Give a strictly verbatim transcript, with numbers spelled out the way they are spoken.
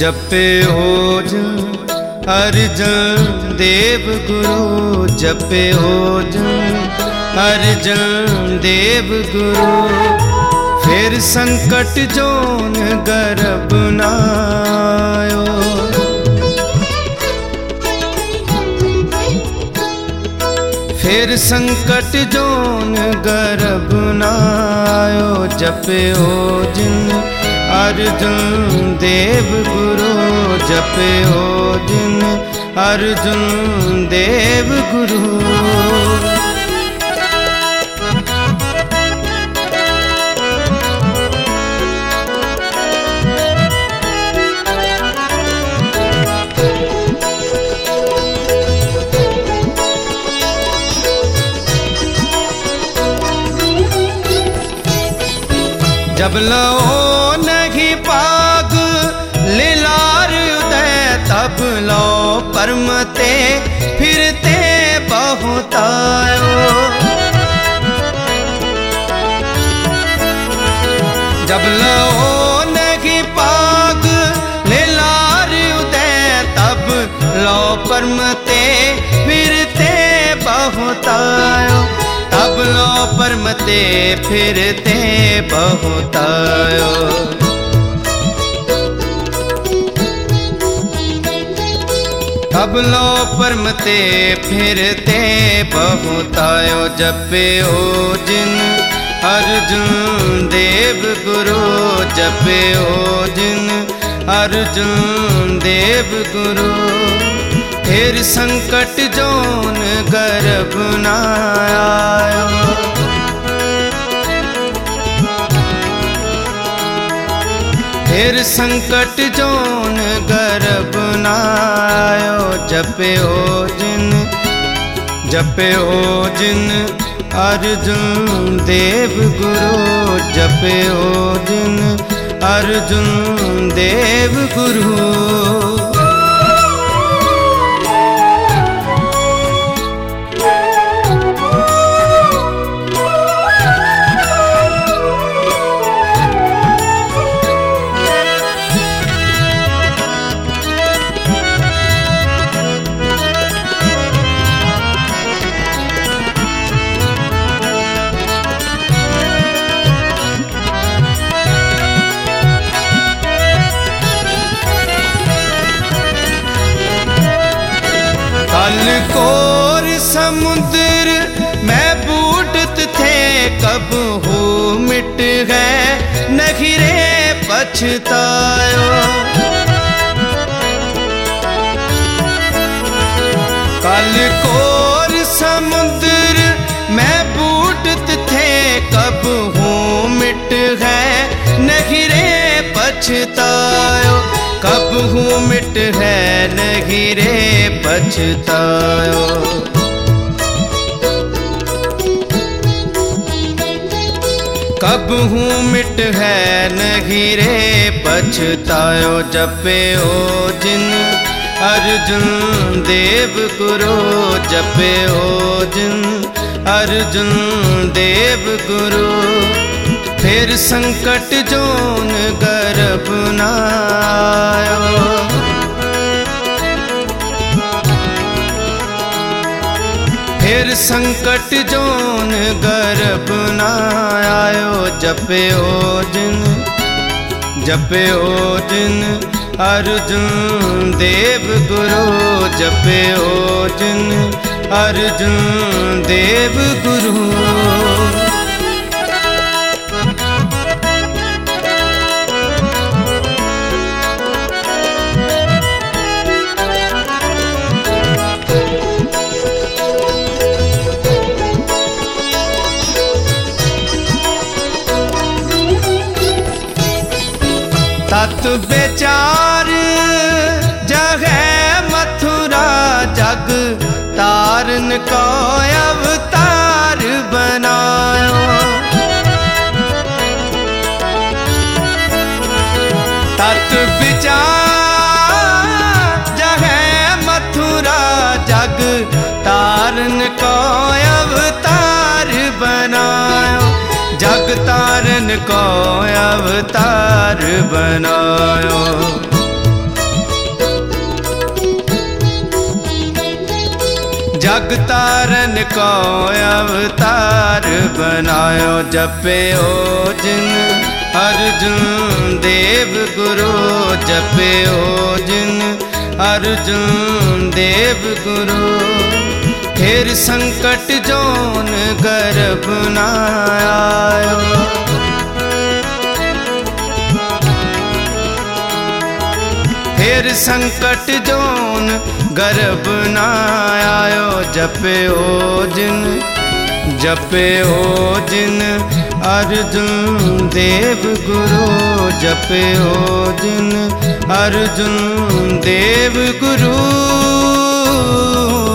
जपे ओजन अर्जन देव गुरु, जपे ओजन अर्जन देव गुरु। फिर संकट जोन गर्भ नायो, फिर संकट जोन गर्भ नायो। जपे ओजन अर्जुन देव गुरु, जपे ओजन अर्जुन देव गुरु। जब लो नहीं पाग लीलार उदय, तब लो परमते फिरते बहुत आयो। जब लो नहीं पाग लीलार उदय, तब लो परमते फिरते बहुत आयो। तब लो परमते फिरते बहुत आयो। तब लो परमते फिरते बहुत आयो। जपे ओजन अर्जुन देव गुरु, जपे ओजन अर्जुन देव गुरु। फिर संकट जोन गर्भ नायो, फिर संकट जोन गर्भ नायो। जपे ओजन जपे ओजन अर्जुन देव गुरु, जपे ओजन अर्जुन देव गुरु। कोर समुद्र में बूटत थे, कब हो मिट गए नखिरे पछतायो। कल कोर समुद्र में बूटत थे, कब हो मिट गए नखिरे पछतायो। कब हूँ मिट है नखिरे पछतायो। कब हूँ मिट है नखिरे पछतायो। जपे ओजन अर्जुन देव गुरु, जपे ओजन अर्जुन देव गुरु। फिर संकट जोन गर्भ नायो, फिर संकट जोन गर्भ नायो। जपे ओजन जपे ओजन अर्जुन देव गुरु, जपे ओजन अर्जुन देव गुरु। तत बेचार जगह मथुरा, जग तारन को अवतार बनायो। तत बेचार जगह मथुरा, जग तारन को अवतार बनायो। जग तारन को अवतार बनायो। जग तारन को अवतार बनायो। जपे ओ जिन अर्जुन देव गुरु, जपे ओ जिन अर्जुन देव गुरु। फिर संकट जोन गर्भ न आयो, फिर संकट जोन गर्भ न आयो। जपे ओ जिन, जपे ओ जिन अर्जुन देव गुरु, जपे ओ जिन अर्जुन देव गुरु।